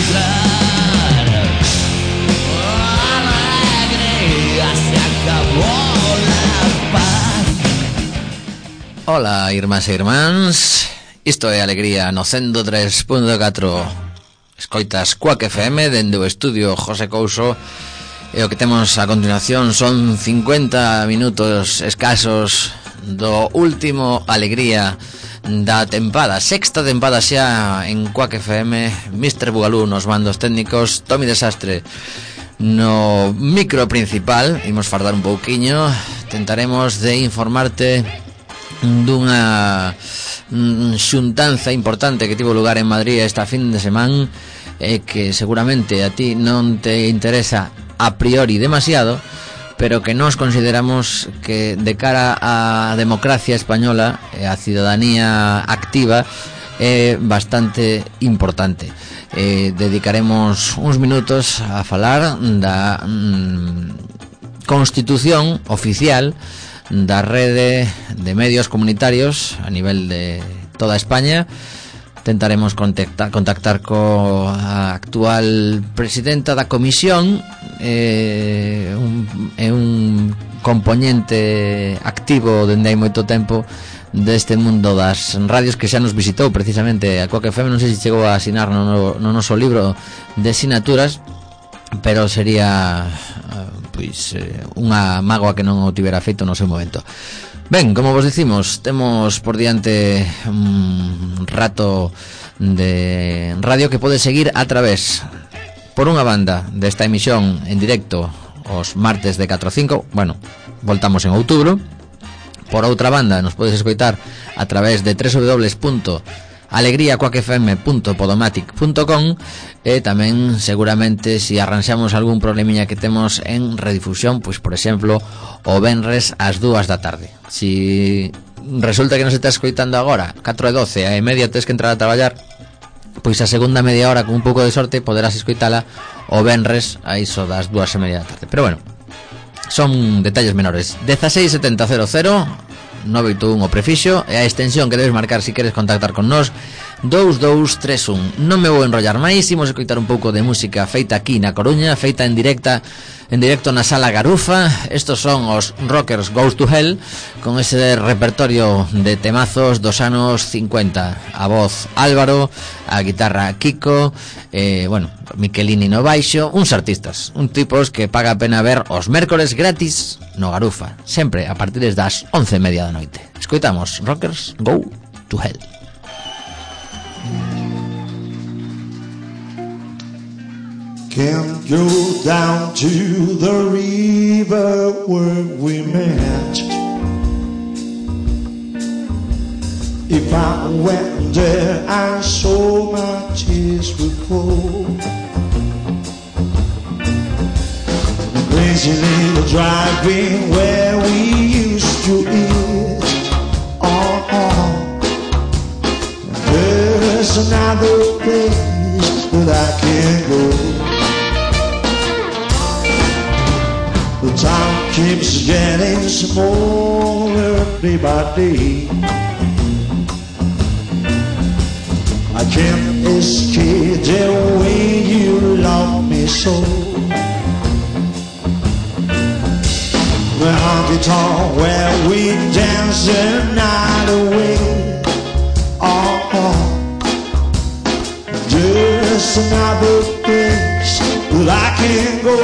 Ola, irmás e irmáns. Isto é Alegría no 103.4. Escoitas Quack FM dende o estudio José Couso. E o que temos a continuación son 50 minutos escasos do último Alegría da tempada, sexta tempada xa en Quack FM. Mr. Bugalú nos mandos técnicos, Tommy Desastre no micro principal. Imos fardar un pouquiño, tentaremos de informarte dunha xuntanza importante que tivo lugar en Madrid esta fin de semana, que seguramente a ti non te interesa a priori demasiado, pero que nós consideramos que de cara á democracia española e a ciudadanía activa é bastante importante. Dedicaremos uns minutos a falar da constitución oficial da rede de medios comunitarios a nivel de toda España. Tentaremos contactar coa actual presidenta da comisión, un componente activo dende hai moito tempo deste mundo das radios, que xa nos visitou precisamente a Quack FM. Non sei se chegou a asinar no noso libro de sinaturas, pero sería unha mágoa que non o tivera feito no seu momento. Ben, como vos dicimos, temos por diante un rato de radio que pode seguir a través, por unha banda, desta emisión en directo os martes de 4 a 5. Bueno, voltamos en outubro. Por outra banda, nos podes escoitar a través de www.alegriaquackfm.podomatic.com, e tamén seguramente si arranxamos algún problemiña que temos en redifusión, pois por exemplo o venres ás 2 da tarde. Si resulta que nos está escoitando agora 4 e 12 e media tes que entrar a traballar, pois a segunda media hora con un pouco de sorte poderás escoitala o venres a iso das 2 e media da tarde. Pero bueno, son detalles menores. 16700 981 o prefixo e a extensión que debes marcar se queres contactar con nós, 2231. Non me vou enrollar máis, imos escoitar un pouco de música feita aquí na Coruña, feita en directo na Sala Garufa. Estos son os Rockers Goes to Hell, con ese repertorio de temazos dos anos 50. A voz Álvaro, a guitarra Kiko, bueno, Michelini no baixo, uns artistas, un tipos que paga a pena ver os mércores gratis no Garufa, sempre a partir das 11:30 da noite. Escoitamos Rockers Go to Hell. Can't go down to the river where we met. If I went there, I saw my tears would fall. Crazy little driving where we used to eat. There's another place that I can go. The town keeps getting smaller day by day. I can't escape the way you love me so. The honky tonk where we dance the night away. Just another place that I can go.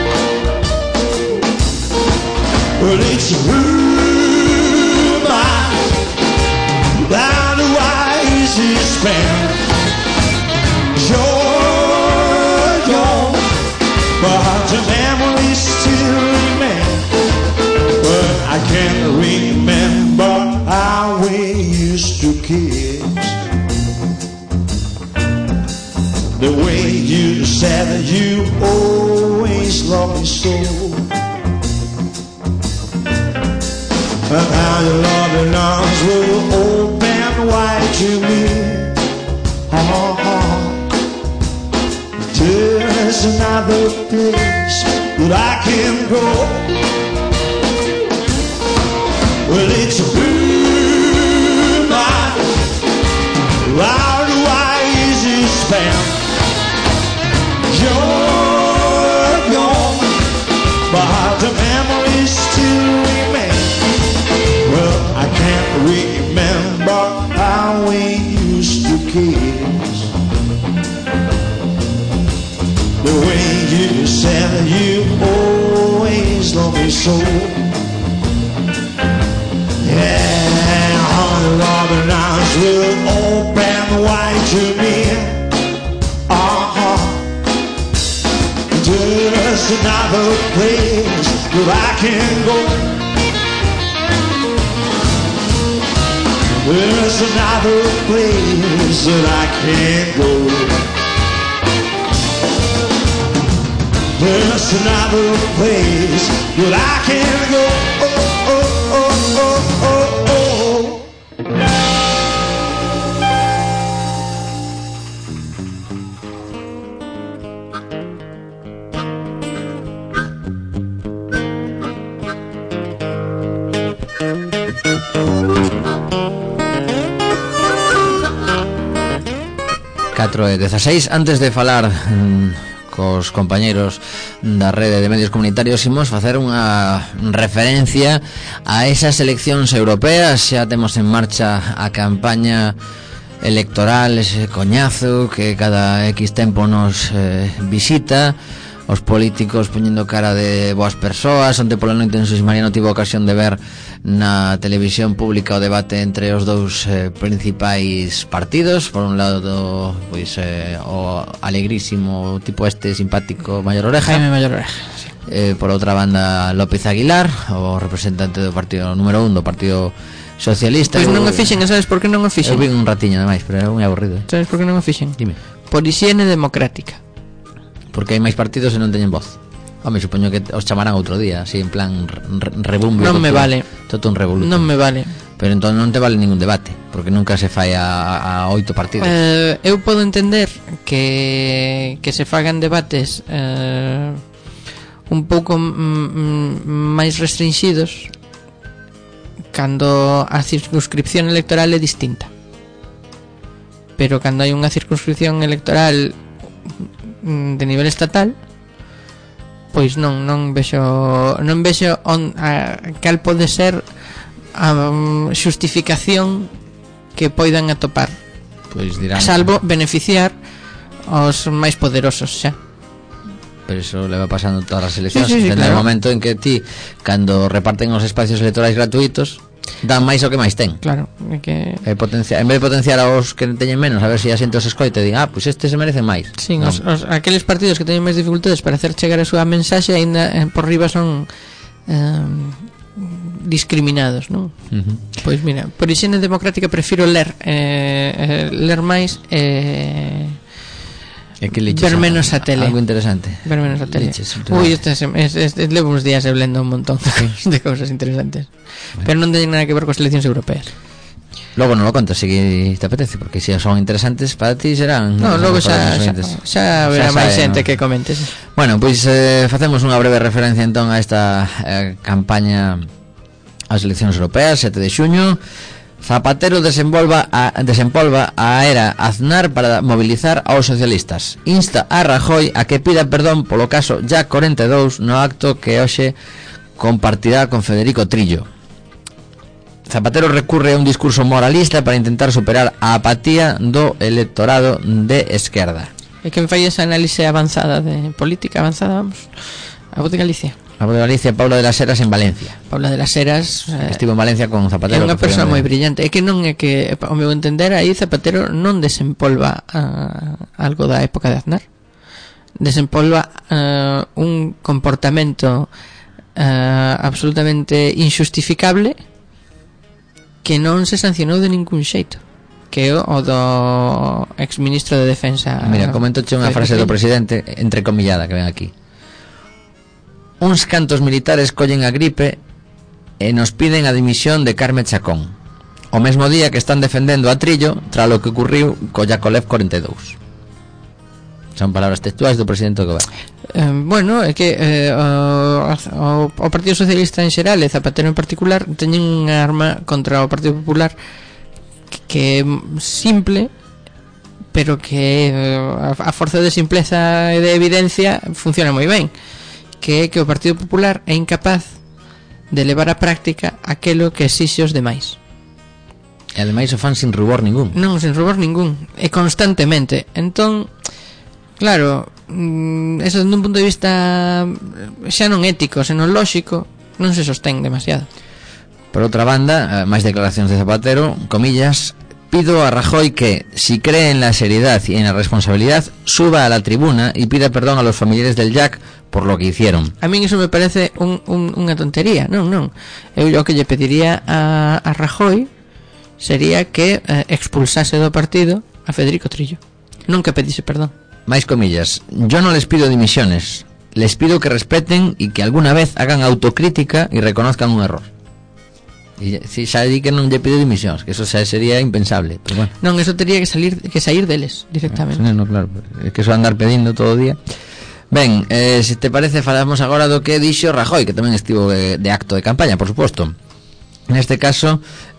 Well, it's a room down the wisest span. Sure, but the memories still remain. But I can't remember how we used to kiss. The way you said that you always loved me so. And how your loving arms will open wide to me. There's another place that I can go. Well, it's a blue night, out the wisest span. kiss. The way you said you always love me so. Yeah, honey, Robin eyes will open wide to me. Just another place where I can go. There's another place that I can go. There's another place that I can go. Oh, oh, oh, oh, oh, oh. E 16, antes de falar cos compañeros da rede de medios comunitarios, imos facer unha referencia a esas eleccións europeas. Xa temos en marcha a campaña electoral, ese coñazo que cada X tempo nos visita, os políticos poñendo cara de boas persoas. Onte pola noite en Sus Mariano tivo ocasión de ver na televisión pública o debate entre os dous principais partidos. Por un lado, pois o alegrísimo tipo este simpático Mayor Oreja, Jaime Mayor Oreja, sí. Por outra banda López Aguilar, o representante do partido número 1 do Partido Socialista. Pois non o fixen, sabes por que non o fixen? Eu vi un ratiño ademais, pero é moi aburrido. Sabes por que non o fixen? Dime. Por hixiene democrática. Porque hai máis partidos e non teñen voz. Home, supoño que os chamarán outro día, así en plan rebumbio. Non me vale. Todo un revoluto. Non me vale. Pero entón non te vale ningún debate, porque nunca se fai a 8 partidos. Eu podo entender que se fagan debates un pouco máis restringidos cando a circunscripción electoral é distinta. Pero cando hai unha circunscripción electoral de nivel estatal, pois non vexo cal pode ser a xustificación que poidan atopar, pois dirán, salvo beneficiar aos máis poderosos xa. Pero eso le va pasando todas as eleccións. Sí, Desde claro. o momento en que ti, cando reparten os espacios electorais gratuitos, dan máis o que máis ten. Claro, é que En vez de potenciar aos que teñen menos, a ver se a xente os escoita e diga, pois estes se merecen máis. sí, Non. aqueles partidos que teñen máis dificultades para hacer chegar a súa mensaxe aínda por riba son discriminados, non? Pois mira, por higiene democrática prefiro ler máis ver menos a tele. Algo interesante. Ver menos a tele. Liches, Uy, levo uns días lendo un montón de cousas interesantes. Pero non teñen nada que ver coas eleccións europeas. Logo non lo contas, se te apetece, porque se son interesantes para ti serán. No, logo xa verá máis xente, ¿no? que comentes. Bueno, pois facemos unha breve referencia entón a esta campaña ás eleccións europeas, 7 de xuño. Zapatero desempolva a era Aznar para movilizar aos socialistas. Insta a Rajoy a que pida perdón polo caso Ya 42 no acto que hoxe compartirá con Federico Trillo. Zapatero recurre a un discurso moralista para intentar superar a apatía do electorado de esquerda. E quen fai esa análise avanzada de política avanzada, vamos, a Voz de Galicia. A Voz de Galicia, Paula de las Heras en Valencia. Paula de las Heras Estivo en Valencia con Zapatero. É unha persoa moi brillante. É que non é que, ao meu entender, aí Zapatero non desempolva algo da época de Aznar. Desempolva un comportamento absolutamente injustificable que non se sancionou de ningún xeito, que é o do exministro de Defensa. Mira, comentoche unha frase do presidente entrecomillada que ven aquí. Uns cantos militares collen a gripe e nos piden a dimisión de Carme Chacón, o mesmo día que están defendendo a Trillo tras o que ocurriu co Yakolev 42. Son palabras textuais do presidente do goberno. Bueno, é que o Partido Socialista en xeral e Zapatero en particular teñen unha arma contra o Partido Popular que é simple, pero que a forza de simpleza e de evidencia funciona moi ben, que é que o Partido Popular é incapaz de levar á práctica aquelo que exixe os demais. E ademais o fan sin rubor ningún. Non, sen rubor ningún, e constantemente. Entón, claro, eso dun punto de vista xa non ético, senón lóxico, non se sostén demasiado. Por outra banda, máis declaracións de Zapatero, comillas: pido a Rajoy que, si cree en la seriedad y en la responsabilidad, suba a la tribuna y pida perdón a los familiares del Jack por lo que hicieron. A min iso me parece unha tontería. Non. Eu o que lle pediría a Rajoy sería que expulsase do partido a Federico Trillo, non que pedise perdón. Máis comillas: yo no les pido dimisiones, les pido que respeten y que alguna vez hagan autocrítica y reconozcan un error. E si xa di que non lle pide dimisións, que eso xa sería impensable, pero bueno. Non, eso tería que sair deles directamente. No, claro, é que eso andar pedindo todo o día. Ben, se te parece, falamos agora do que dixo Rajoy, que tamén estivo de acto de campaña, por suposto. Neste caso,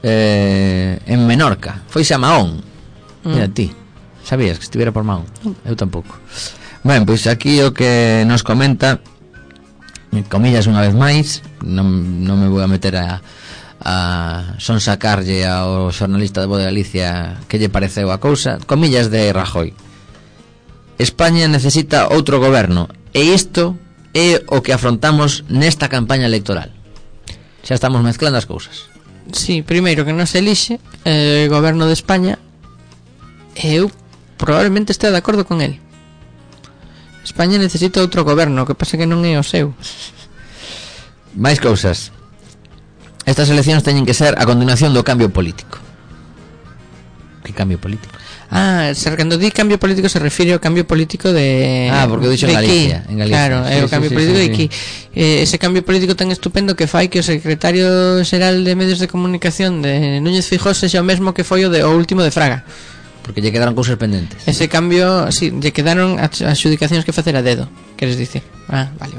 en Menorca, foise a Mahón. Mira ti, sabías que estivera por Mahón? Eu tampouco. Ben, pois aquí o que nos comenta, comillas unha vez máis, non me vou a meter a son sacarlle ao xornalista de Voz de Galicia que lle pareceu a cousa. Comillas de Rajoy: España necesita outro goberno, e isto é o que afrontamos nesta campaña electoral. Xa estamos mezclando as cousas. Sí, primeiro que non se elixe goberno de España, eu probablemente este de acordo con el. España necesita outro goberno, que pasa que non é o seu. Máis cousas. Estas eleccións teñen que ser a continuación do cambio político. Que cambio político? Cando di cambio político se refire ao cambio político de... porque o dixo en Galicia. Claro, é o cambio político de aquí. Ese cambio político tan estupendo que fai que o secretario xeral de medios de comunicación de Núñez Feijóo sexa o mesmo que foi o último de Fraga. Porque lle quedaron cousas pendentes. Ese cambio, sí, lle quedaron as xudicacións que facer a dedo, queres dicir? Vale.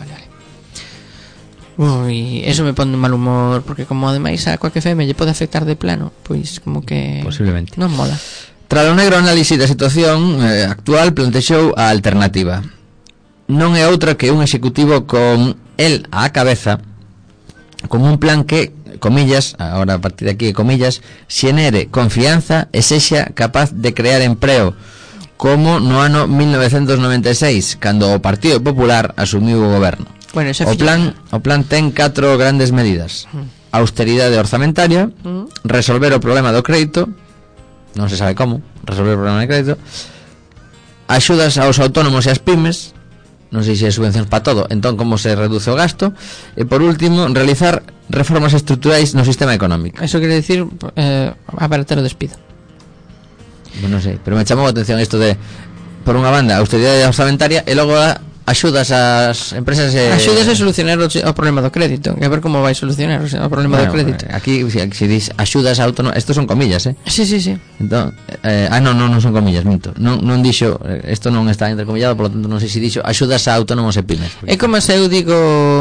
Ui, eso me pon de mal humor, porque como ademais a Coac FM lle pode afectar de plano, pois como que posiblemente non mola. Tras o negro análisis da situación actual, plantexou a alternativa. Non é outra que un executivo con el á cabeza, con un plan que, comillas, agora a partir de aquí comillas, xenere confianza e sexa capaz de crear empreo, como no ano 1996, cando o Partido Popular asumiu o goberno. Bueno, o plan ten 4 grandes medidas: austeridade orzamentaria, resolver o problema do crédito, non se sabe como resolver o problema do crédito, axudas aos autónomos e as pymes, non sei se é subvencións para todo, entón como se reduce o gasto, e por último, realizar reformas estruturais no sistema económico. Eso quere decir abaratar o despido. Non sei, pero me chamou a atención isto de, por unha banda, austeridade orzamentaria, e logo axudas ás empresas axudas a solucionar o problema do crédito, que a ver como vai solucionar o problema do crédito. Aquí se dis axudas a autónomos, estos son comillas, Sí. Entón, non son comillas, minto. Non dixo, isto non está entrecomillado, por lo tanto non sei se dixo axudas a autónomos e pymes. É como se eu digo,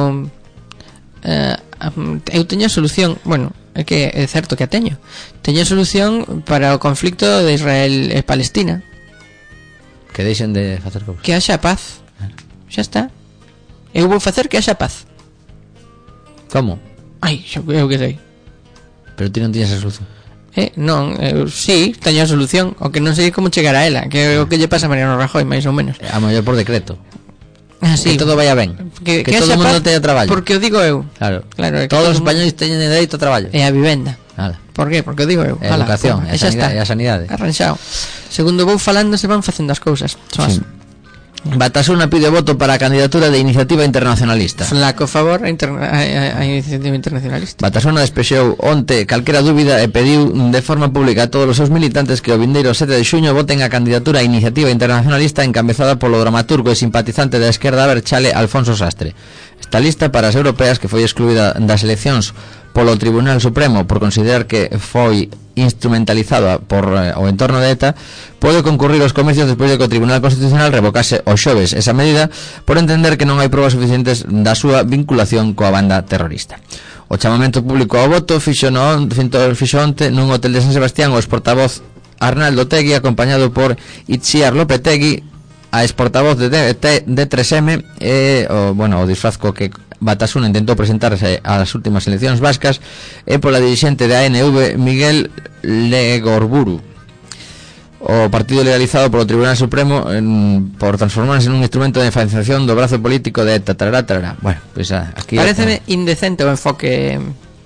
eu teño solución, bueno, é que é certo que a teño solución para o conflicto de Israel e Palestina. Que deixen de facer cousas. Que haxa paz. Xa está. Eu vou facer que haxa paz. Como? Eu que sei. Pero ti non tiñas a solución. Non, sí, teño a solución. O que non sei como chegar a ela, que é o que lle pasa a Mariano Rajoy, máis ou menos. A mellor por decreto. Sí. Que todo vaya ben. Que todo o mundo teña traballo. Porque o digo eu. Claro. Todos os españois teñen dereito a traballo. E a vivenda. Nada. Por qué? Porque o digo eu. A educación, e a sanidade. Arranxado. Segundo vou falando se van facendo as cousas. Sí. Batasuna pide voto para a candidatura de Iniciativa Internacionalista. Flaco favor a Iniciativa Internacionalista. Batasuna despexou onte calquera dúbida e pediu de forma pública a todos os seus militantes que o vindeiro 7 de xuño voten a candidatura a Iniciativa Internacionalista encabezada polo dramaturgo e simpatizante da esquerda abertzale Alfonso Sastre. Esta lista para as europeas, que foi excluída das eleccións polo Tribunal Supremo por considerar que foi instrumentalizada por o entorno de ETA, pode concurrir aos comicios despois de que o Tribunal Constitucional revocase o xoves esa medida por entender que non hai probas suficientes da súa vinculación coa banda terrorista. O chamamento público ao voto fixo onte nun hotel de San Sebastián o ex-portavoz Arnaldo Tegui, acompañado por Itziar Lopetegui, a ex-portavoz de 3M, e o disfraz co que Batasuna intentou presentarse ás últimas eleccións vascas e pola dirixente da ANV Miguel Legorburu. O partido legalizado polo Tribunal Supremo por transformarse nun instrumento de financiación do brazo político de ETA. Bueno, pues aquí pareceme indecente o enfoque.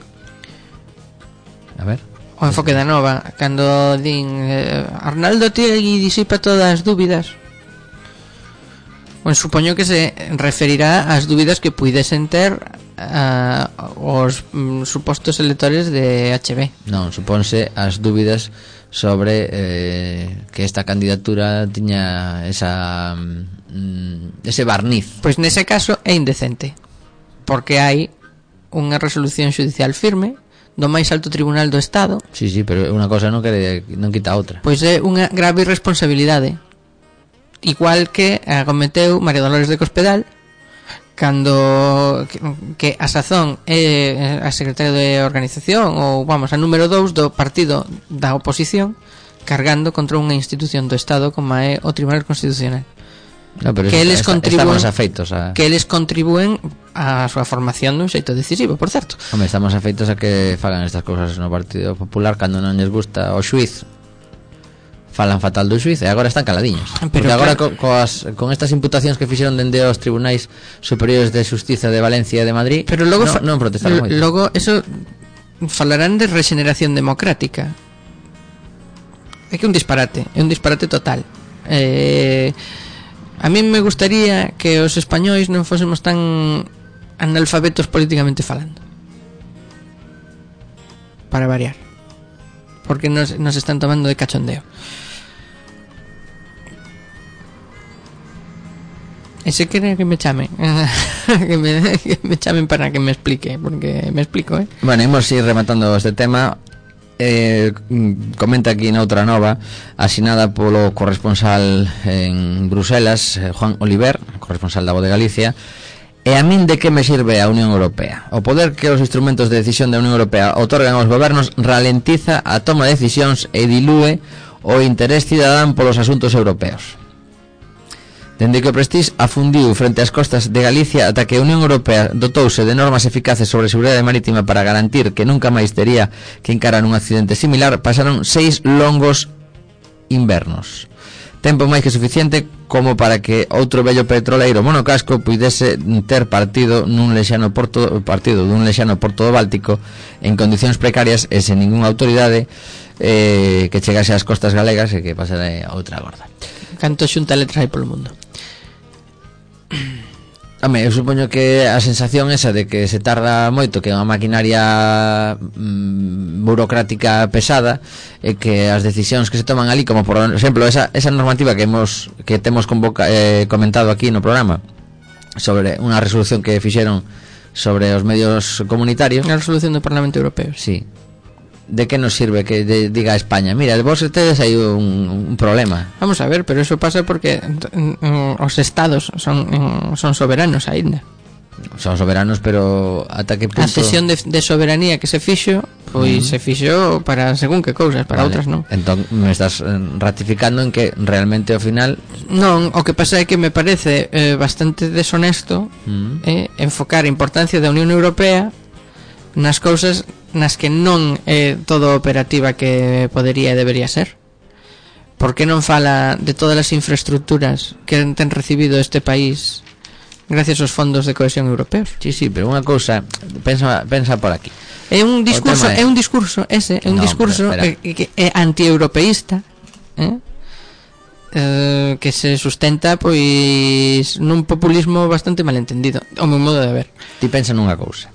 A ver. O enfoque da Nova cando din Arnaldo Tiegui disipa todas as dúbidas. Bueno, supoño que se referirá ás dúbidas que puidesen ter os supostos electores de HB. Non, supónse as dúbidas sobre que esta candidatura tiña ese barniz. Pois nese caso é indecente, porque hai unha resolución judicial firme do máis alto tribunal do Estado. Sí, pero unha cosa non quita a outra. Pois é unha grave irresponsabilidade, igual que cometeu María Dolores de Cospedal cando que a sazón é a secretaria de organización ou vamos, a número 2 do partido da oposición, cargando contra unha institución do Estado como é o Tribunal Constitucional. No, pero que eles estamos afeitos que eles contribúen a súa formación dun xeito decisivo, por certo. Hombre, estamos afeitos a que fagan estas cousas no Partido Popular cando non lles gusta o xuiz. Falan fatal do xuiz e agora están caladiños. Porque agora con estas imputacións que fixeron dende os tribunais superiores de xustiza de Valencia e de Madrid, pero logo non protestaron moito. Logo eso falarán de regeneración democrática. É que é un disparate total. A mí me gustaría que os españois non fósemos tan analfabetos políticamente falando, para variar, porque nos están tomando de cachondeo. Ese quere que me chamen que me chamen para que me explique, porque me explico, Bueno, imos ir rematando este tema. Comenta aquí noutra nova asinada polo corresponsal en Bruselas, Juan Oliver, corresponsal da Voz de Galicia. E a min de que me sirve a Unión Europea? O poder que os instrumentos de decisión da Unión Europea otorgan aos gobernos ralentiza a toma de decisións e dilúe o interés cidadán polos asuntos europeos. Dende que o Prestige afundiu frente ás costas de Galicia ata que a Unión Europea dotouse de normas eficaces sobre seguridade marítima para garantir que nunca máis tería que encarar un accidente similar, pasaron 6 longos invernos. Tempo máis que suficiente como para que outro vello petroleiro monocasco puidese ter partido dun lexano porto do Báltico en condicións precarias e sen ningunha autoridade que chegase ás costas galegas e que pasara a outra gorda. Canto xunta letras hai polo mundo. Home, eu supoño que a sensación esa de que se tarda moito, que é unha maquinaria burocrática pesada, e que as decisións que se toman ali, como por exemplo esa normativa que temos comentado aquí no programa sobre unha resolución que fixeron sobre os medios comunitarios, a resolución do Parlamento Europeo. Sí. De que nos sirve que diga a España, mira, vos tedes aí un problema? Vamos a ver, pero eso pasa porque os estados son soberanos aínda. Son soberanos, pero ata que punto... A cesión de soberanía que se fixo, pois se fixo para según que cousas, para outras non. Entón me estás ratificando en que realmente ao final... Non, o que pasa é que me parece bastante deshonesto enfocar a importancia da Unión Europea nas cousas nas que non é todo operativa que podería e debería ser. Por que non fala de todas as infraestructuras que ten recibido este país gracias aos fondos de cohesión europeos? Sí, pero unha cousa, pensa por aquí. É un discurso que é antieuropeísta, que se sustenta pois nun populismo bastante malentendido, ao meu modo de ver. Ti pensa nunha cousa.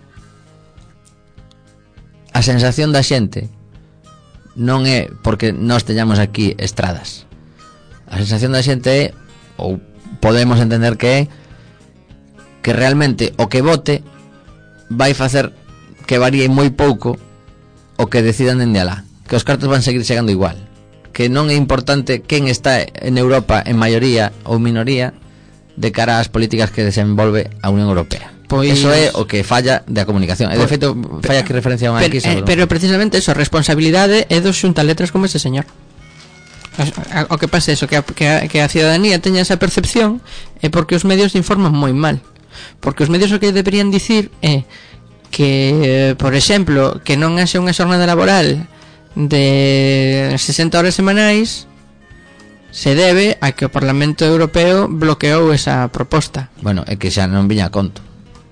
A sensación da xente non é porque nós teñamos aquí estradas. A sensación da xente é, ou podemos entender que é, que realmente o que vote vai facer que varíe moi pouco o que decidan dende alá, que os cartos van seguir chegando igual, que non é importante quen está en Europa en maioría ou minoría de cara ás políticas que desenvolve a Unión Europea. Pois... Eso é o que falla da comunicación. E de feito falla que referencia a unha X. Pero precisamente eso, a responsabilidade é dos xuntaletras como ese señor. O que pasa é eso, que a ciudadanía teña esa percepción é porque os medios informan moi mal. porque os medios o que deberían dicir é que, por exemplo, que non haxe unha xornada laboral de 60 horas semanais se debe a que o Parlamento Europeo bloqueou esa proposta. Bueno, é que xa non viña a conto.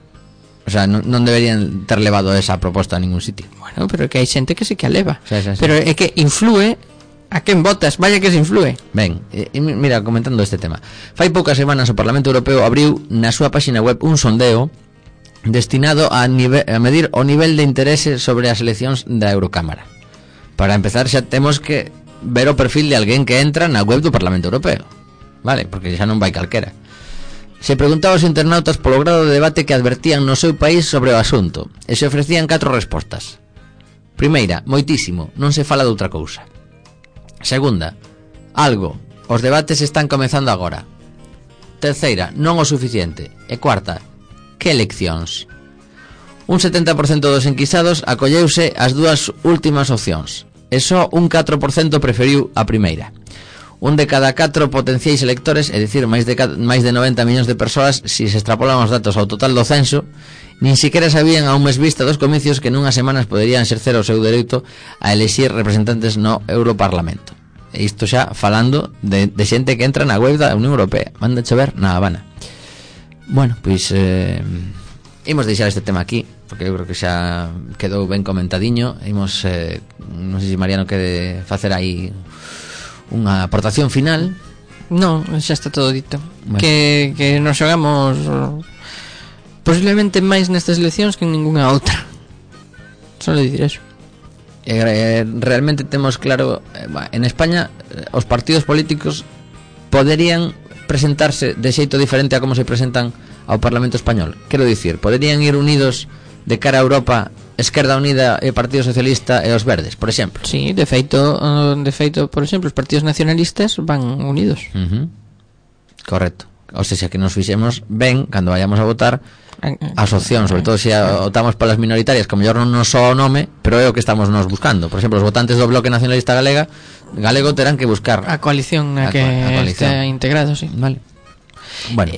O sea, non deberían ter levado esa proposta a ningún sitio. Bueno, pero é que hai xente que sí que a leva. Sí. Pero é que influe a quen votas, vaya que se influe. Ben, mira, comentando este tema, fai poucas semanas o Parlamento Europeo abriu na súa página web un sondeo destinado a medir o nivel de interese sobre as eleccións da Eurocámara. Para empezar, xa temos que ver o perfil de alguén que entra na web do Parlamento Europeo, vale, porque xa non vai calquera. Se preguntaba aos internautas polo grado de debate que advertían no seu país sobre o asunto, e se ofrecían 4 respostas. Primeira, moitísimo, non se fala de outra cousa. Segunda, algo, os debates están comezando agora. Terceira, non o suficiente. E cuarta, que eleccións? Un 70% dos enquisados acolleuse as dúas últimas opcións, e só un 4% preferiu a primeira. Un de cada 4 potenciais electores, é dicir, máis de 90 millóns de persoas, se se extrapolan os datos ao total do censo, nin siquiera sabían a un mes vista dos comicios que nunhas semanas poderían exercer o seu dereito a elexir representantes no Europarlamento. E isto xa falando de xente que entra na web da Unión Europea. Manda chover na Habana. Bueno, pois imos deixar este tema aquí, porque eu creo que xa quedou ben comentadiño. Imos, non sei se Mariano quere facer aí unha aportación final. Non, xa está todo dito. Bueno. Que nos xogamos posiblemente máis nestas eleccións que en ninguna outra. Só dicir eso. Realmente temos claro, en España os partidos políticos poderían presentarse de xeito diferente a como se presentan ao Parlamento Español. Quero dicir, poderían ir unidos de cara a Europa, Esquerda Unida e Partido Socialista e os Verdes, por exemplo. Sí, de feito, por exemplo, os partidos nacionalistas van unidos. Correcto. O sea, que nos fixemos ben cando vayamos a votar as opcións, sobre todo se votamos polas minoritarias, como mellor non nos soa o nome, pero é o que estamos nos buscando. Por exemplo, os votantes do Bloque Nacionalista Galego terán que buscar a coalición a que está integrado, sí. Vale. Bueno,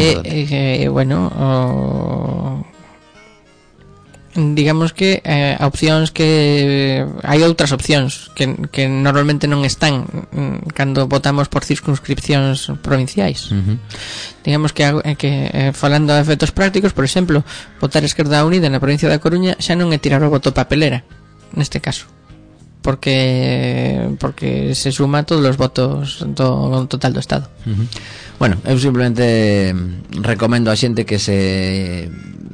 digamos que opcións que hai outras opcións que normalmente non están cando votamos por circunscripcións provinciais. Digamos que falando de efectos prácticos, por exemplo, votar Esquerda Unida na provincia da Coruña xa non é tirar o voto papelera neste caso, porque se suma todos os votos do total do Estado. Bueno, eu simplemente recomendo a xente que se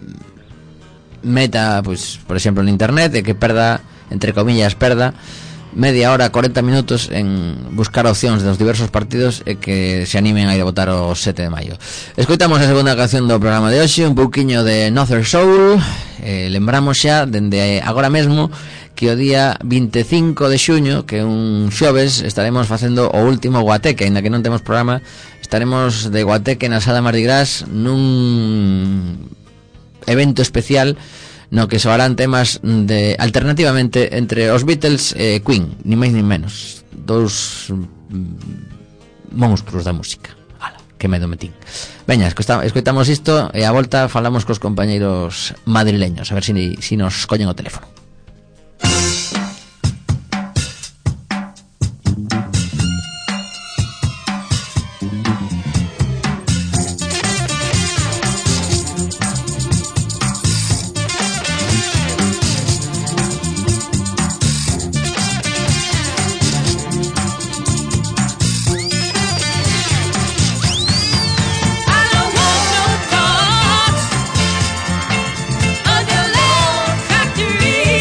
meta, pues, por exemplo, en internet, e que perda, entre comillas, media hora, 40 minutos en buscar opcións dos diversos partidos e que se animen a ir a votar o 7 de maio. Escoitamos a segunda canción do programa de hoxe, un pouquiño de Northern Soul. Lembramos xa, dende agora mesmo, que o día 25 de xuño, que un xoves, estaremos facendo o último Guateque, aínda que non temos programa, estaremos de Guateque na Sala Mardi Gras nun evento especial no que soarán temas de alternativamente entre os Beatles e Queen, ni máis ni menos, dous monstruos da música. Ala, que medo metín. Veña, escoitamos isto e a volta falamos cos compañeiros madrileños, a ver si nos collen o teléfono. Factory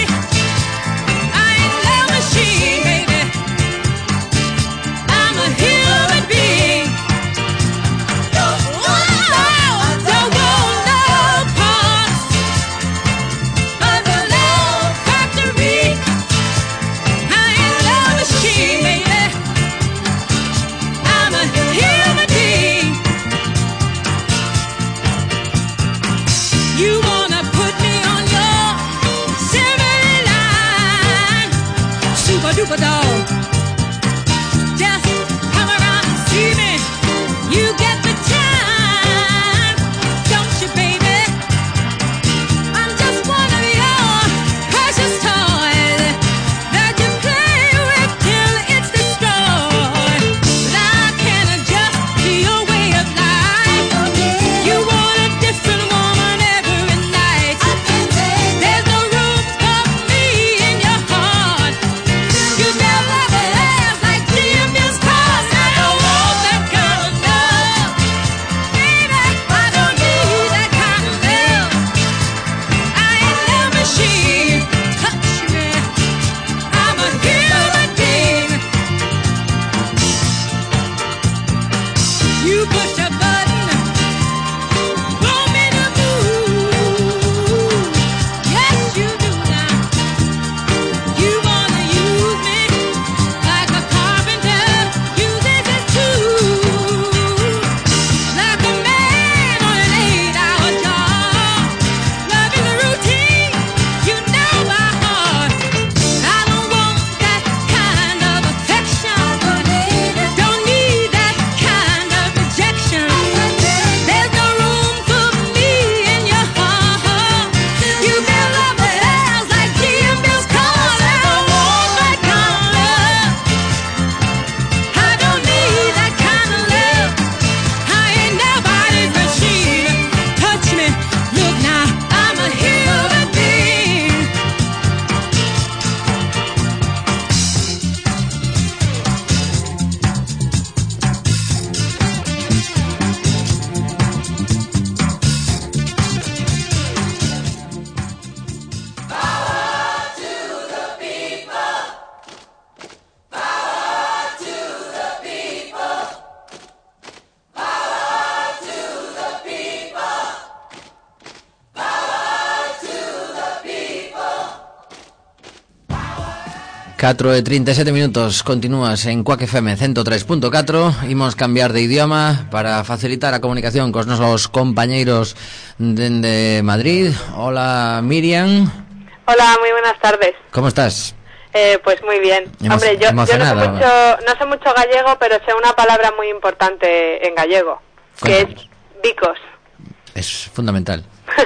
4:37 minutos, continúas en Quack FM 103.4. Imos cambiar de idioma para facilitar a comunicación cos nosos compañeiros de Madrid. Hola, Miriam. Hola, muy buenas tardes. ¿Cómo estás? Pues muy bien. Hombre, yo no sé mucho gallego, pero sé una palabra muy importante en gallego, que es bicos. Es fundamental.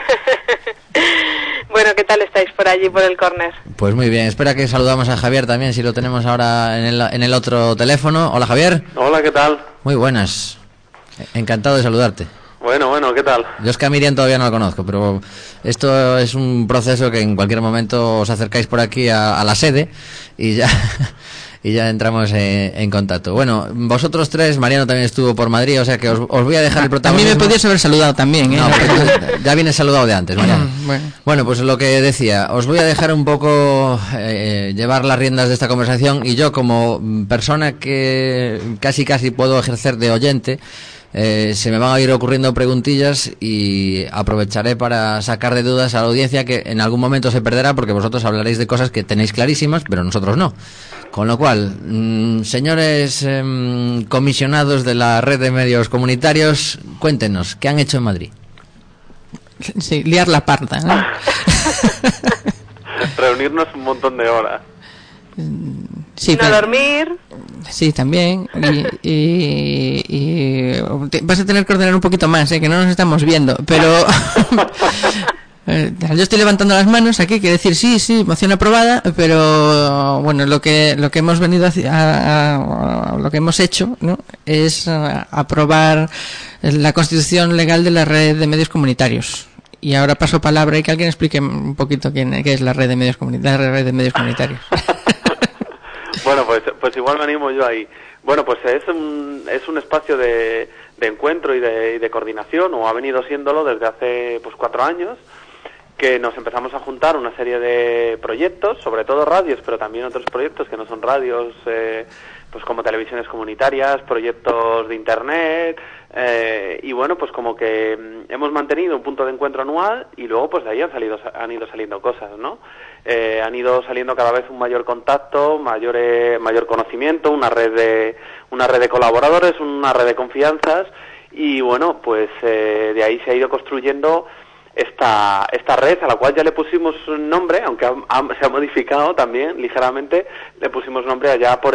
Bueno, ¿qué tal estáis por allí, por el córner? Pues muy bien, espera que saludamos a Javier también, si lo tenemos ahora en el otro teléfono. Hola, Javier. Hola, ¿qué tal? Muy buenas, encantado de saludarte. Bueno, ¿qué tal? Yo es que a Miriam todavía no la conozco, pero esto es un proceso que en cualquier momento os acercáis por aquí a la sede y ya... y ya entramos en contacto. Bueno, vosotros tres, Mariano también estuvo por Madrid, o sea que os voy a dejar el protagonismo. A mí me podías haber saludado también, ¿eh? No, ya vienes saludado de antes, Mariano. Bueno, pues lo que decía, os voy a dejar un poco llevar las riendas de esta conversación, y yo, como persona que casi puedo ejercer de oyente, se me van a ir ocurriendo preguntillas y aprovecharé para sacar de dudas a la audiencia, que en algún momento se perderá porque vosotros hablaréis de cosas que tenéis clarísimas, pero nosotros no. Con lo cual, señores comisionados de la red de medios comunitarios, cuéntenos, ¿qué han hecho en Madrid? Sí, liar la parda, ¿no? Reunirnos un montón de horas. Sí, no dormir. Sí, también. Y vas a tener que ordenar un poquito más, que no nos estamos viendo. Pero yo estoy levantando las manos aquí, quiere decir sí, moción aprobada. Pero bueno, lo que hemos venido lo que hemos hecho, ¿no?, es aprobar la constitución legal de la red de medios comunitarios. Y ahora paso palabra y que alguien explique un poquito qué es la red de medios comunitarios. Bueno, pues igual me animo yo ahí. Bueno, pues es un espacio de encuentro y de coordinación, o ha venido siéndolo desde hace 4 años, que nos empezamos a juntar una serie de proyectos, sobre todo radios, pero también otros proyectos que no son radios, pues como televisiones comunitarias, proyectos de internet, y bueno, pues como que hemos mantenido un punto de encuentro anual, y luego pues de ahí han ido saliendo cosas, ¿no? Han ido saliendo cada vez un mayor contacto, mayor conocimiento, una red de colaboradores, una red de confianzas, y bueno, pues de ahí se ha ido construyendo esta red, a la cual ya le pusimos un nombre, aunque se ha modificado también ligeramente. Le pusimos nombre allá por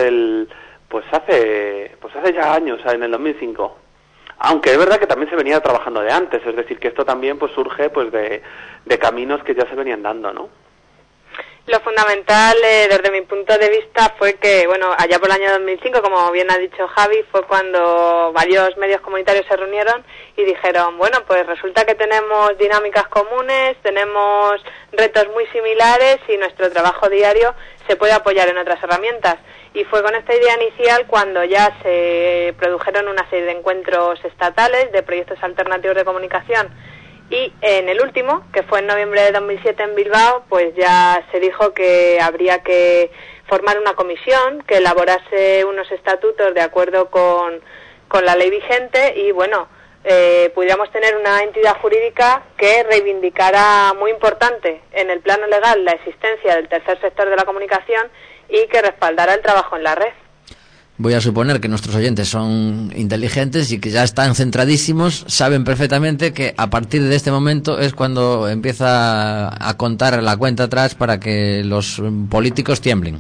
hace ya años, en el 2005. Aunque es verdad que también se venía trabajando de antes, es decir, que esto también pues surge pues de caminos que ya se venían dando, ¿no? Lo fundamental, desde mi punto de vista, fue que, bueno, allá por el año 2005, como bien ha dicho Javi, fue cuando varios medios comunitarios se reunieron y dijeron, bueno, pues resulta que tenemos dinámicas comunes, tenemos retos muy similares y nuestro trabajo diario se puede apoyar en otras herramientas. Y fue con esta idea inicial cuando ya se produjeron una serie de encuentros estatales de proyectos alternativos de comunicación. Y en el último, que fue en noviembre de 2007 en Bilbao, pues ya se dijo que habría que formar una comisión que elaborase unos estatutos de acuerdo con la ley vigente y, bueno, pudiéramos tener una entidad jurídica que reivindicara, muy importante en el plano legal, la existencia del tercer sector de la comunicación y que respaldara el trabajo en la red. Voy a suponer que nuestros oyentes son inteligentes y que ya están centradísimos, saben perfectamente que a partir de este momento es cuando empieza a contar la cuenta atrás para que los políticos tiemblen.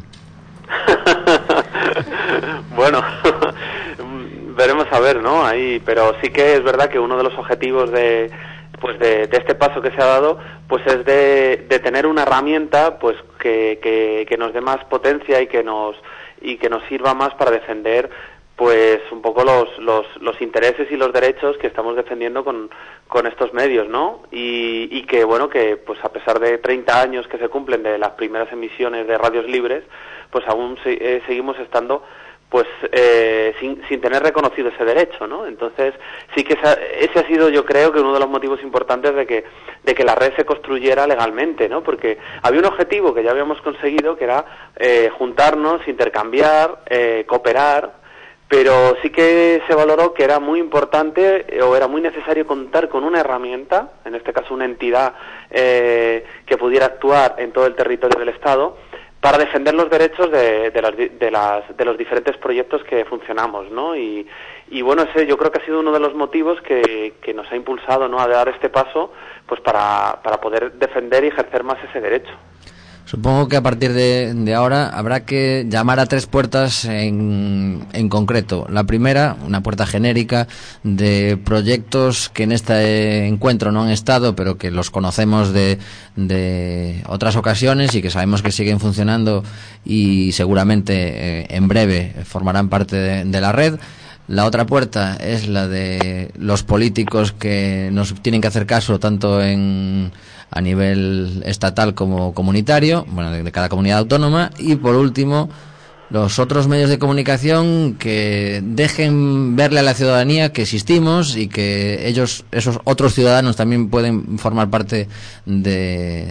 Bueno, veremos a ver, ¿no? Ahí, pero sí que es verdad que uno de los objetivos de este paso que se ha dado, pues es de tener una herramienta, pues que nos dé más potencia y que nos sirva más para defender pues un poco los intereses y los derechos que estamos defendiendo con estos medios, ¿no? Y que bueno, que pues a pesar de 30 años que se cumplen de las primeras emisiones de radios libres, pues aún seguimos estando pues sin tener reconocido ese derecho, ¿no? Entonces sí que ese ha sido, yo creo, que uno de los motivos importantes de que la red se construyera legalmente, ¿no? Porque había un objetivo que ya habíamos conseguido, que era juntarnos, intercambiar, cooperar, pero sí que se valoró que era muy importante o era muy necesario contar con una herramienta, en este caso una entidad que pudiera actuar en todo el territorio del Estado, para defender los derechos de los diferentes proyectos que funcionamos, ¿no? Y bueno, ese yo creo que ha sido uno de los motivos que nos ha impulsado, ¿no?, a dar este paso, pues para poder defender y ejercer más ese derecho. Supongo que a partir de ahora habrá que llamar a 3 puertas en concreto. La primera, una puerta genérica de proyectos que en este encuentro no han estado, pero que los conocemos de otras ocasiones y que sabemos que siguen funcionando y seguramente en breve formarán parte de la red. La otra puerta es la de los políticos que nos tienen que hacer caso tanto a nivel estatal como comunitario, bueno, de cada comunidad autónoma. Y por último, los otros medios de comunicación que dejen verle a la ciudadanía que existimos y que esos otros ciudadanos también pueden formar parte de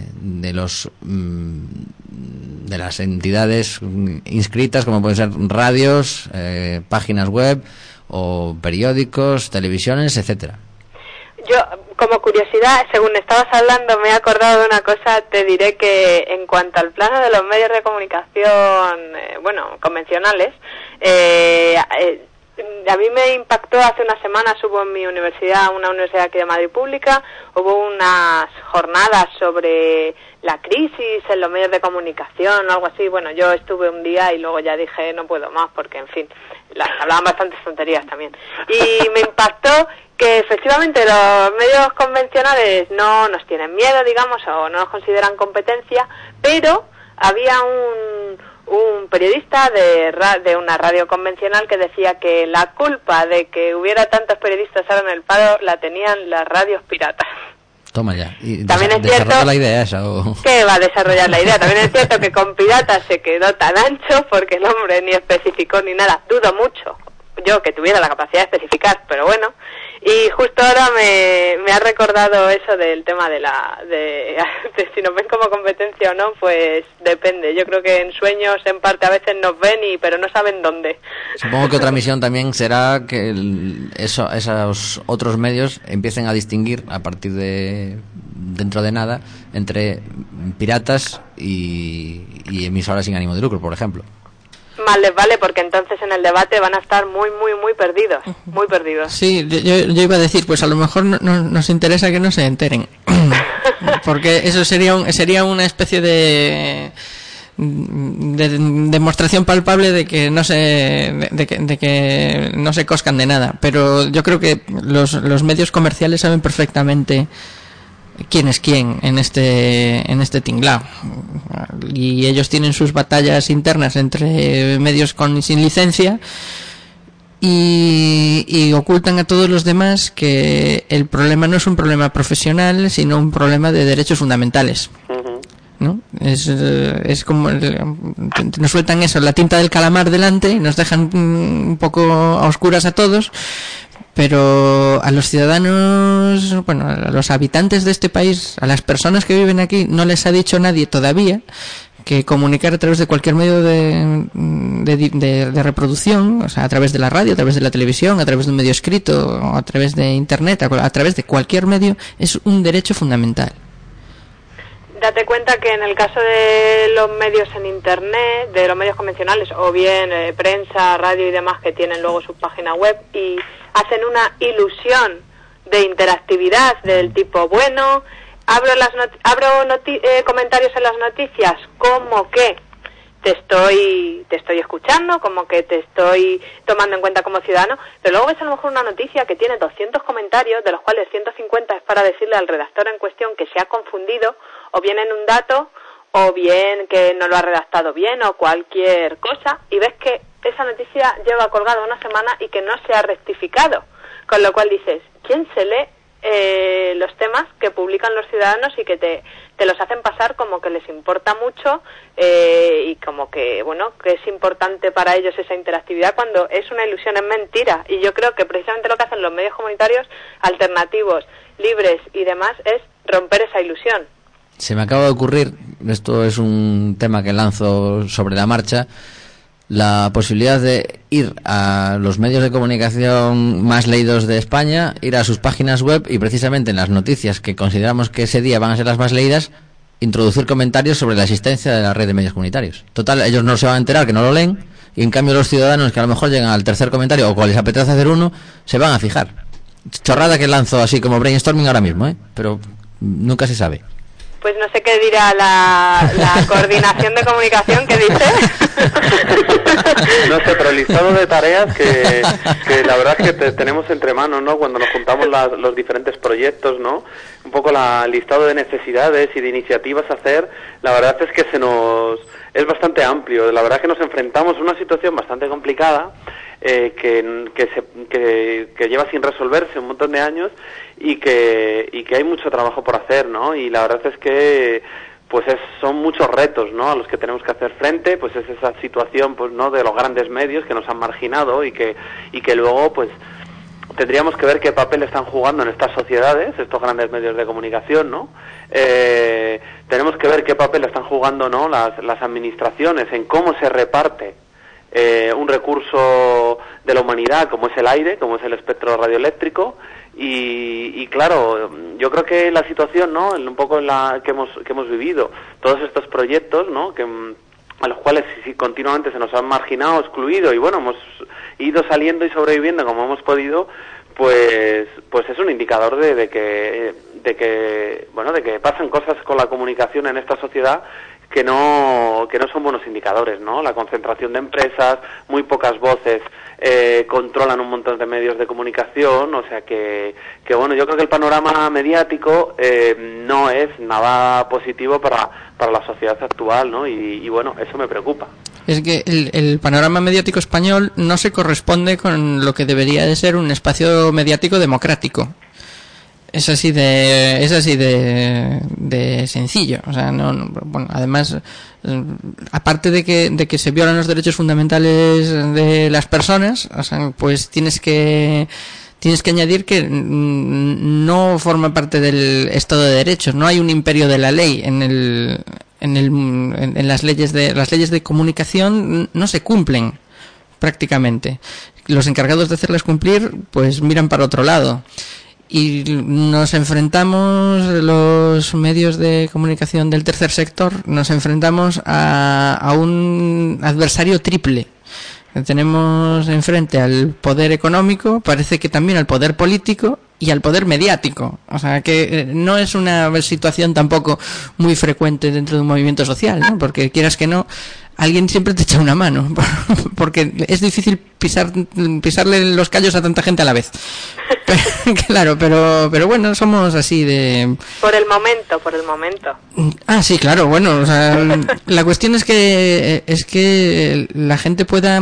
las entidades inscritas, como pueden ser radios, páginas web o periódicos, televisiones, etcétera. Yo, como curiosidad, según estabas hablando, me he acordado de una cosa. Te diré que en cuanto al plano de los medios de comunicación, convencionales, a mí me impactó hace unas semanas. Hubo en mi universidad, una universidad aquí de Madrid pública, hubo unas jornadas sobre la crisis en los medios de comunicación o algo así. Bueno, yo estuve un día y luego ya dije no puedo más porque, en fin, hablaban bastantes tonterías también. Y me impactó que efectivamente los medios convencionales no nos tienen miedo, digamos, o no nos consideran competencia, pero había un periodista de una radio convencional que decía que la culpa de que hubiera tantos periodistas ahora en el paro la tenían las radios piratas. Toma ya. ¿Y también es desarrolla cierto la idea esa? ¿O? Que va a desarrollar la idea. También es cierto que con piratas se quedó tan ancho porque el hombre ni especificó ni nada. Dudo mucho yo que tuviera la capacidad de especificar, pero bueno. Y justo ahora me ha recordado eso del tema de si nos ven como competencia o no, pues depende. Yo creo que en sueños en parte a veces nos ven pero no saben dónde. Supongo que otra misión también será que esos otros medios empiecen a distinguir a partir de dentro de nada entre piratas y emisoras sin ánimo de lucro, por ejemplo. Más les vale, porque entonces en el debate van a estar muy perdidos, muy perdidos. Sí, yo iba a decir, pues a lo mejor no nos interesa que no se enteren, porque eso sería una especie de demostración palpable de que no se coscan de nada. Pero yo creo que los medios comerciales saben perfectamente quién es quién en este tinglao, y ellos tienen sus batallas internas entre medios con y sin licencia y ocultan a todos los demás que el problema no es un problema profesional, sino un problema de derechos fundamentales, ¿no? Es como nos sueltan eso, la tinta del calamar delante, y nos dejan un poco a oscuras a todos. Pero a los ciudadanos, a los habitantes de este país, a las personas que viven aquí, no les ha dicho nadie todavía que comunicar a través de cualquier medio de reproducción, o sea, a través de la radio, a través de la televisión, a través de un medio escrito, a través de internet, a través de cualquier medio, es un derecho fundamental. Date cuenta que en el caso de los medios en internet, de los medios convencionales, o bien prensa, radio y demás, que tienen luego su página web y hacen una ilusión de interactividad del tipo, bueno, abro comentarios en las noticias como que te estoy escuchando, como que te estoy tomando en cuenta como ciudadano, pero luego ves a lo mejor una noticia que tiene 200 comentarios, de los cuales 150 es para decirle al redactor en cuestión que se ha confundido, o bien en un dato, o bien que no lo ha redactado bien, o cualquier cosa, y ves que esa noticia lleva colgada una semana y que no se ha rectificado, con lo cual dices, ¿quién se lee los temas que publican los ciudadanos y que te los hacen pasar como que les importa mucho y como que, que es importante para ellos esa interactividad, cuando es una ilusión, es mentira? Y yo creo que precisamente lo que hacen los medios comunitarios alternativos, libres y demás, es romper esa ilusión. Se me acaba de ocurrir, esto es un tema que lanzo sobre la marcha, la posibilidad de ir a los medios de comunicación más leídos de España, ir a sus páginas web y precisamente en las noticias que consideramos que ese día van a ser las más leídas, introducir comentarios sobre la existencia de la red de medios comunitarios. Total, ellos no se van a enterar, que no lo leen, y en cambio los ciudadanos que a lo mejor llegan al tercer comentario o cual les apetece hacer uno, se van a fijar. Chorrada que lanzo así como brainstorming ahora mismo, pero nunca se sabe. Pues no sé qué dirá la coordinación de comunicación, ¿qué dice? No sé, pero el listado de tareas que la verdad es que tenemos entre manos, ¿no? Cuando nos juntamos los diferentes proyectos, ¿no? Un poco el listado de necesidades y de iniciativas a hacer, la verdad es que es bastante amplio. La verdad es que nos enfrentamos a una situación bastante complicada, que lleva sin resolverse un montón de años y que hay mucho trabajo por hacer, ¿no? Y la verdad es que pues son muchos retos, ¿no? A los que tenemos que hacer frente, pues es esa situación, pues, ¿no? De los grandes medios que nos han marginado y que luego, pues, tendríamos que ver qué papel están jugando en estas sociedades, estos grandes medios de comunicación, ¿no? Tenemos que ver qué papel están jugando, ¿no? Las administraciones en cómo se reparte un recurso de la humanidad como es el aire, como es el espectro radioeléctrico, y claro, yo creo que la situación, ¿no? Un poco en la que hemos vivido, todos estos proyectos, ¿no? A los cuales sí, continuamente se nos han marginado, excluido, y bueno, hemos ido saliendo y sobreviviendo como hemos podido, pues es un indicador de que pasan cosas con la comunicación en esta sociedad que no son buenos indicadores, ¿no? La concentración de empresas, muy pocas voces controlan un montón de medios de comunicación, o sea que bueno, yo creo que el panorama mediático no es nada positivo para la sociedad actual, ¿no? Y bueno, eso me preocupa. Es que el panorama mediático español no se corresponde con lo que debería de ser un espacio mediático democrático. Es así de sencillo, o sea, bueno, además, aparte de que se violan los derechos fundamentales de las personas, o sea, pues tienes que añadir que no forma parte del Estado de Derecho, no hay un imperio de la ley en las leyes de comunicación, no se cumplen prácticamente. Los encargados de hacerlas cumplir pues miran para otro lado. Y nos enfrentamos, los medios de comunicación del tercer sector, nos enfrentamos a un adversario triple. Tenemos enfrente al poder económico, parece que también al poder político y al poder mediático. O sea que no es una situación tampoco muy frecuente dentro de un movimiento social, ¿no? Porque quieras que no, alguien siempre te echa una mano, porque es difícil pisarle los callos a tanta gente a la vez. Claro, pero bueno, somos así de... Por el momento. Ah, sí, claro, bueno, o sea, la cuestión es que la gente pueda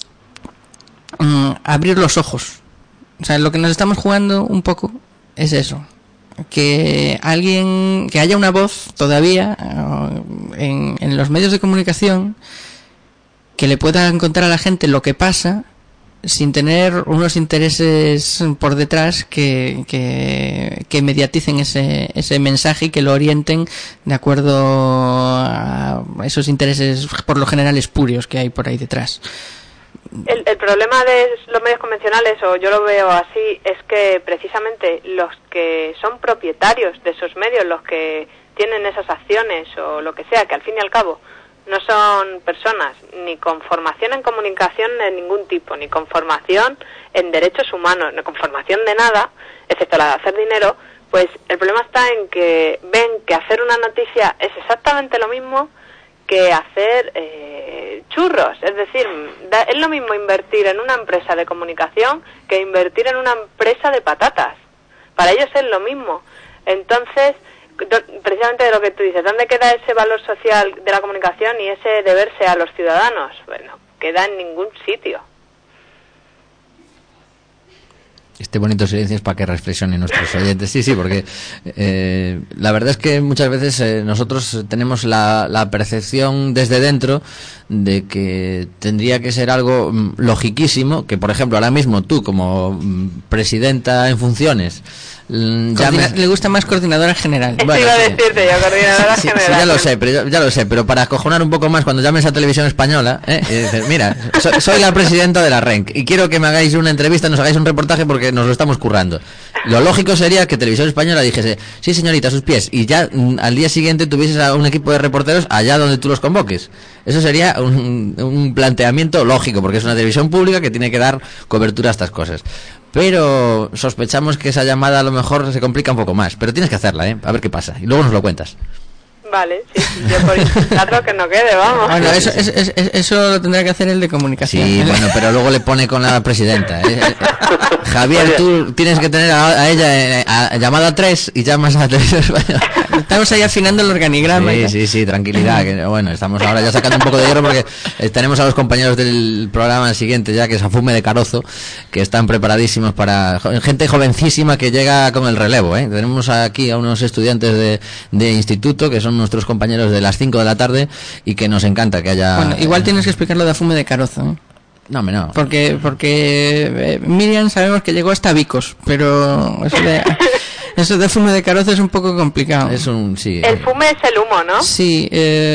abrir los ojos. O sea, lo que nos estamos jugando un poco es eso. Que haya una voz todavía en los medios de comunicación que le pueda contar a la gente lo que pasa sin tener unos intereses por detrás que mediaticen ese mensaje y que lo orienten de acuerdo a esos intereses por lo general espurios que hay por ahí detrás. El problema de los medios convencionales, o yo lo veo así, es que precisamente los que son propietarios de esos medios, los que tienen esas acciones o lo que sea, que al fin y al cabo no son personas ni con formación en comunicación de ningún tipo, ni con formación en derechos humanos, ni con formación de nada, excepto la de hacer dinero, pues el problema está en que ven que hacer una noticia es exactamente lo mismo que hacer churros. Es decir, es lo mismo invertir en una empresa de comunicación que invertir en una empresa de patatas. Para ellos es lo mismo. Entonces, precisamente de lo que tú dices, ¿dónde queda ese valor social de la comunicación y ese deberse a los ciudadanos? Bueno, queda en ningún sitio. Este bonito silencio es para que reflexionen nuestros oyentes. Sí, porque la verdad es que muchas veces nosotros tenemos la percepción desde dentro de que tendría que ser algo logiquísimo, que por ejemplo ahora mismo tú como presidenta en funciones le gusta más coordinadora general. Bueno, iba a decirte yo, coordinadora general. Sí, ya lo sé, pero para acojonar un poco más cuando llames a Televisión Española, y dices, mira, soy la presidenta de la RENC y quiero que me hagáis una entrevista, nos hagáis un reportaje porque nos lo estamos currando. Lo lógico sería que Televisión Española dijese, sí señorita, a sus pies, y ya al día siguiente tuvieses a un equipo de reporteros allá donde tú los convoques. Eso sería un planteamiento lógico, porque es una televisión pública que tiene que dar cobertura a estas cosas. Pero sospechamos que esa llamada a lo mejor se complica un poco más, pero tienes que hacerla, a ver qué pasa, y luego nos lo cuentas. Vale, sí, yo por intentarlo que no quede, vamos. Bueno, eso lo tendrá que hacer el de comunicación. Sí, bueno, pero luego le pone con la presidenta. Javier, tú tienes que tener a ella llamada 3 y llamas a Televisión Española. Estamos ahí afinando el organigrama. Sí, tranquilidad. Que, bueno, estamos ahora ya sacando un poco de hierro porque tenemos a los compañeros del programa siguiente ya, que es Afume de Carozo, que están preparadísimos para gente jovencísima que llega con el relevo. Tenemos aquí a unos estudiantes de instituto que son nuestros compañeros de las 5 de la tarde y que nos encanta que haya... Bueno, igual tienes que explicarlo de Afume de Carozo, No, no. Porque Miriam sabemos que llegó hasta Vicos, pero eso de Fume de Carozo es un poco complicado. Sí. El fume es el humo, ¿no? Sí,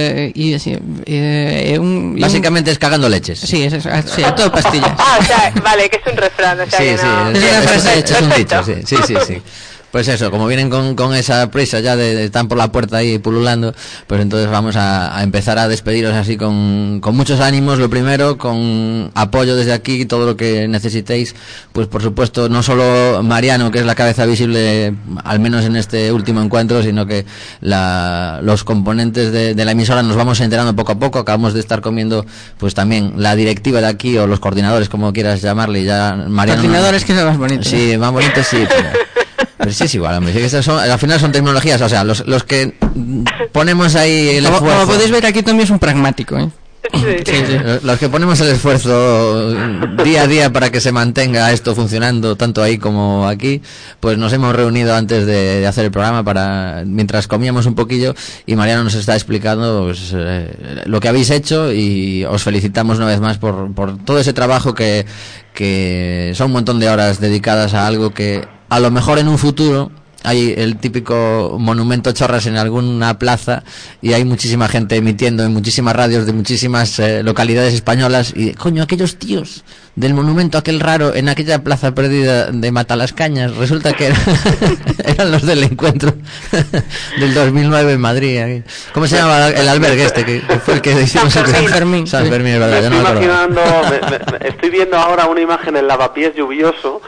básicamente es cagando leches. Sí, a todo pastillas. O sea, vale, que es un refrán, o sea, sí, que no... Es una frase hecha, es un dicho, sí. Pues eso, como vienen con esa prisa ya de están por la puerta ahí pululando, pues entonces vamos a empezar a despediros así con muchos ánimos, lo primero, con apoyo desde aquí, todo lo que necesitéis, pues por supuesto no solo Mariano, que es la cabeza visible, al menos en este último encuentro, sino que los componentes de la emisora nos vamos enterando poco a poco. Acabamos de estar comiendo pues también la directiva de aquí, o los coordinadores, como quieras llamarle, ya Mariano... Coordinadores, que son más bonitos. Sí, más bonitos, sí, pero sí es igual, hombre. Sí, que al final son tecnologías, o sea, los que ponemos ahí el esfuerzo... Como podéis ver, aquí también es un pragmático, Sí. Los que ponemos el esfuerzo día a día para que se mantenga esto funcionando tanto ahí como aquí, pues nos hemos reunido antes de hacer el programa mientras comíamos un poquillo, y Mariano nos está explicando pues, lo que habéis hecho, y os felicitamos una vez más por todo ese trabajo que son un montón de horas dedicadas a algo que a lo mejor en un futuro hay el típico monumento Chorras en alguna plaza y hay muchísima gente emitiendo en muchísimas radios de muchísimas localidades españolas, y coño, aquellos tíos del monumento aquel raro en aquella plaza perdida de Matalascañas, resulta que eran los del encuentro del 2009 en Madrid. ¿Cómo se llamaba el albergue este que fue el que hicimos? San Fermín. San Fermín, es verdad. Me estoy imaginando, estoy viendo ahora una imagen en lavapiés lluvioso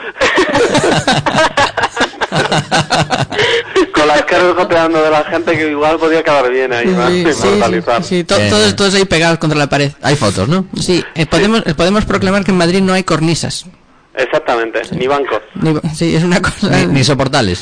con las caras goteando de la gente, que igual podía quedar bien ahí, inmortalizar. Sí, todos ahí pegados contra la pared. Hay fotos, ¿no? Sí, podemos proclamar que en Madrid no hay cornisas. Exactamente, ni bancos. Sí, es una cosa... Ni soportales.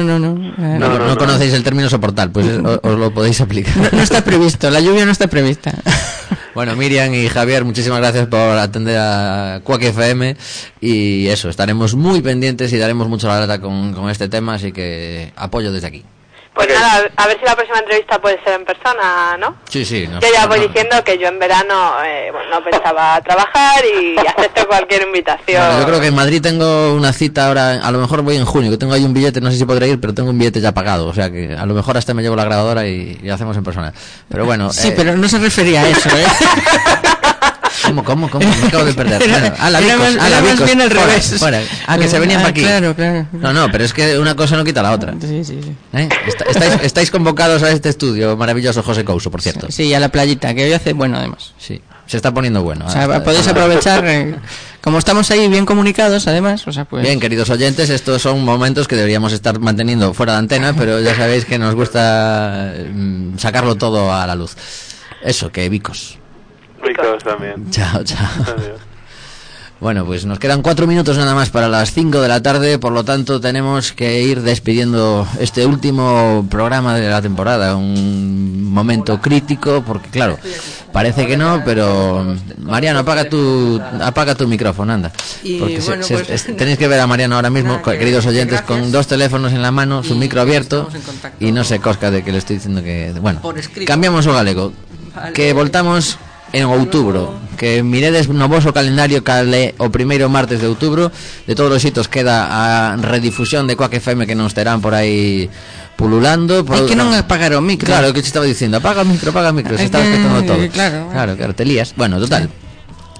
No conocéis el término soportal, pues os lo podéis aplicar. No está previsto, la lluvia no está prevista. Bueno, Miriam y Javier, muchísimas gracias por atender a Quack FM, y eso, estaremos muy pendientes y daremos mucho la lata con este tema, así que apoyo desde aquí. Pues nada, a ver si la próxima entrevista puede ser en persona, ¿no? Sí. Yo ya voy diciendo que yo en verano no pensaba trabajar y acepto cualquier invitación. Bueno, yo creo que en Madrid tengo una cita ahora, a lo mejor voy en junio, que tengo ahí un billete, no sé si podré ir, pero tengo un billete ya pagado, o sea que a lo mejor hasta me llevo la grabadora y hacemos en persona. Pero bueno... Sí, pero no se refería a eso, ¿Cómo? Me acabo de perder. Bueno, era más bien al revés. Fuera. Que se venían para aquí. Claro. No, pero es que una cosa no quita la otra. Sí. Estáis convocados a este estudio maravilloso, José Couso, por cierto. Sí, a la playita, que hoy hace bueno, además. Sí, se está poniendo bueno. O sea, podéis aprovechar, como estamos ahí bien comunicados, además, o sea, pues... Bien, queridos oyentes, estos son momentos que deberíamos estar manteniendo fuera de antena, pero ya sabéis que nos gusta sacarlo todo a la luz. Eso, que Vicos. Vicos también. Chao. Adiós. Bueno, pues nos quedan 4 minutos nada más para las 5 de la tarde, por lo tanto tenemos que ir despidiendo este último programa de la temporada, un momento crítico, porque claro, parece que no, pero Mariano, apaga tu micrófono, anda, porque tenéis que ver a Mariano ahora mismo, queridos oyentes, con 2 teléfonos en la mano, su micro abierto, y no se cosca de que le estoy diciendo que, bueno, cambiamos o galego, que voltamos en outubro, que miredes no voso calendario cale o primeiro martes de outubro. De todos os hitos queda a redifusión de Quack FM, que nos terán por aí pululando. Hai que non apagar o micro. Claro, que te estaba dicindo, apaga o micro, se estaba escuchando todo. Claro, te lías. Bueno, total,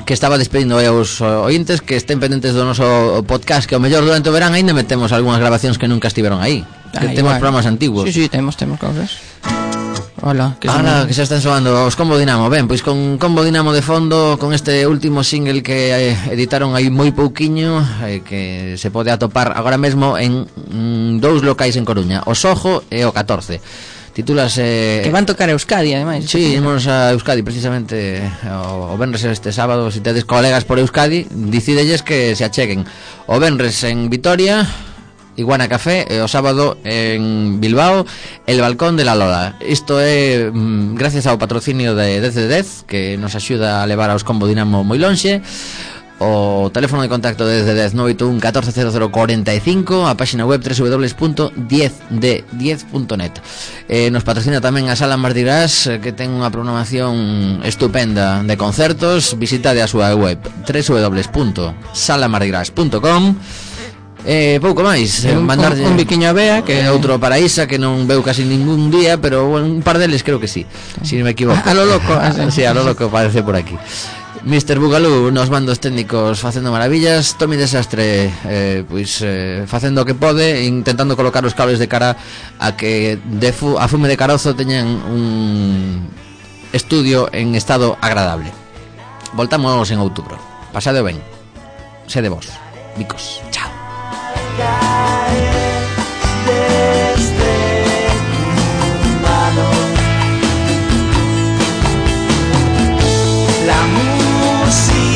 que estaba despedindo aos ointes que estén pendentes do noso podcast, que ao mellor durante o verán aínda metemos algunhas grabacións que nunca estiveron aí, que temos programas antiguos. Sí, temos cousas. Hola, que ahora que se están soando os Combo Dinamo. Ben, pois con Combo Dinamo de fondo, con este último single que editaron aí moi pouquiño, que se pode atopar agora mesmo en dous locais en Coruña, o Sojo e o 14. Titúlase... Que van tocar a Euskadi, ademais. Sí, ímonos a Euskadi precisamente o venres este sábado. Se tedes colegas por Euskadi, dicídelles que se acheguen. O venres en Vitoria, Iguana Café, e o sábado en Bilbao, El Balcón de la Lola. Isto é gracias ao patrocinio de 10 de 10, que nos axuda a levar aos Combo Dinamo moi lonxe. O teléfono de contacto desde 10 981 140045, a página web www.10d10.net. Nos patrocina tamén a Sala Mardi Gras, que ten unha programación estupenda de concertos. Visitade a súa web www.salamardigras.com. Pouco máis, mandarlle un biquiño a Bea, que outro para Isa, que non veu casi ningún día, pero bueno, un par deles creo que sí, si non me equivoco. A lo loco, sí, a lo loco parece por aquí. Mr. Bugalú nos mandos técnicos facendo maravillas. Tommy Desastre facendo o que pode, intentando colocar os cables de cara a que a fume de carozo teñan un estudio en estado agradable. Voltamos en outubro. Pasade ben. Sede vos, bicos. Chao. La música